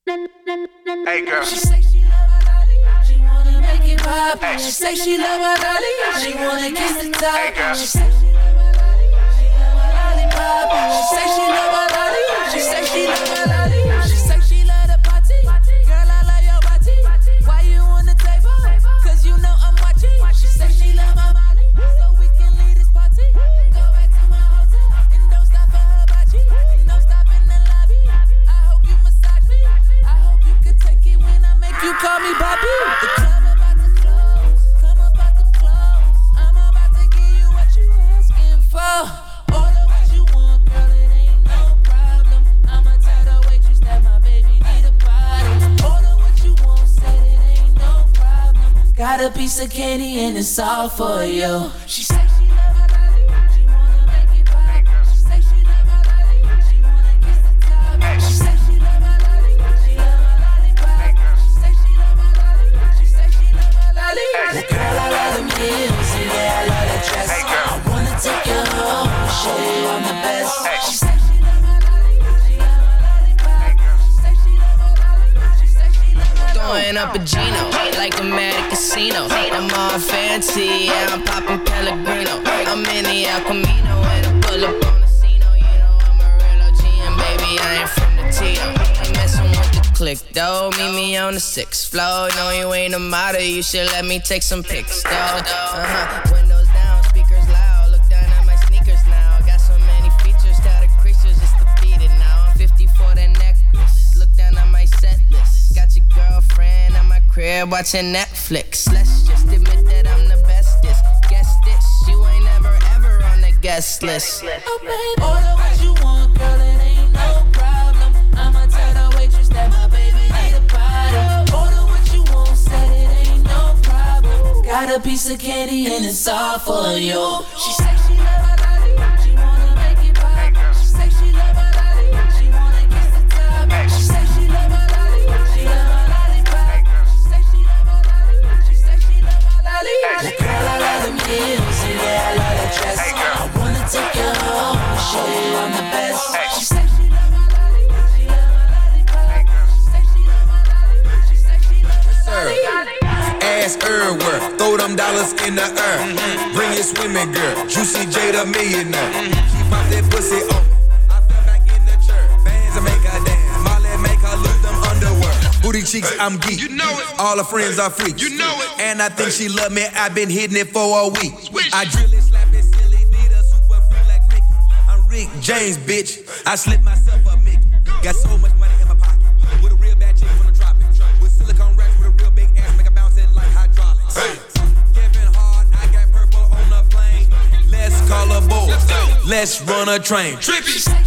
Hey girl. She say she love her lolly, she wanna make it pop. She say she love her lolly, she wanna kiss the top. Hey girl. She say she love her lolly, she love her lollipop. She say she love her lolly, she say she love her lolly. She say she love the party, girl I love your body. Why you on the table? Cause you know I'm watching. She say she love my Molly, so we can leave this party and go back to my hotel and don't stop for her body, and don't stop in the lobby. I hope you massage me. I hope you can take it when I make you call me Bobby. The club about to close, come up out them clothes. I'm about to give you what you asking for. Order what you want, girl, it ain't no problem. I'ma tell the waitress that my baby need a bottle. Order what you want, said it ain't no problem. Got a piece of candy and it's all for you. She say she love her lolly, she wanna make it pop. She say she love her lolly, she wanna kiss the top. She say she love her lolly, she love her lollipop. She say she love her lolly, she say she love her lolly. Girl, I love them heels, yeah, I love that dress. I wanna take you home, show you I'm the best. She say she love her lolly, she love her lollipop. She say she love her lolly, she say she love her lollipop. Throwing up a Gino, like I'm at a casino. I'm all fancy, yeah, I'm popping Pellegrino. I'm in the El Camino, and I pull up on the scene. You know I'm a real OG, and baby, I ain't from the Tito. Ain't messing with the click, though. Meet me on the 6th floor. No, you ain't a model, you should let me take some pics, though. Windows down, speakers loud. Look down at my sneakers now. Got so many features, tell the creatures just to beat it now. I'm 50 for the necklace. Look down at my set list. Got your girlfriend at my crib watching Netflix. Let's just admit that I'm the bestest. Guess this, you ain't never ever on the guest list. Oh, baby, order what you want, girl, it ain't no problem. I'ma tell the waitress that my baby need a bottle. Order what you want, said it ain't no problem. Got a piece of candy and it's all for you. She say she love her lolly, she wanna make it pop. She say she love her lolly, she wanna kiss the top. She say she love her lolly, she love her lollipop. She say she love her lolly, she say she love her lolly. Girl, I love them heels, yeah, I love that dress. I wanna take you home, show you I'm the best. She say she love her lolly, she love her lollipop. She say she love her lolly, she say she love her lolly. Ass everywhere, throw them dollars in the air. Bring your swimming girl, Juicy J the millionaire. She pop that pussy on me, I fell back in the chair. Bands to make her dance, Molly make her lose them underwear. Booty cheeks, I'm geek, you know it. All her friends are freaks, you know it. And I think she love me, I've been hitting it for a week. I drill it, slap it, silly, need a super freak like Mickey. I'm Rick James, bitch, I slip myself a Mickey. Got so much money in my pocket, with a real bad chick from the tropics. With silicone racks, with a real big ass, make her bounce it like hydraulics. Kevin Hart, I got purple on the plane. Let's call a boat, let's run a train. Trippy.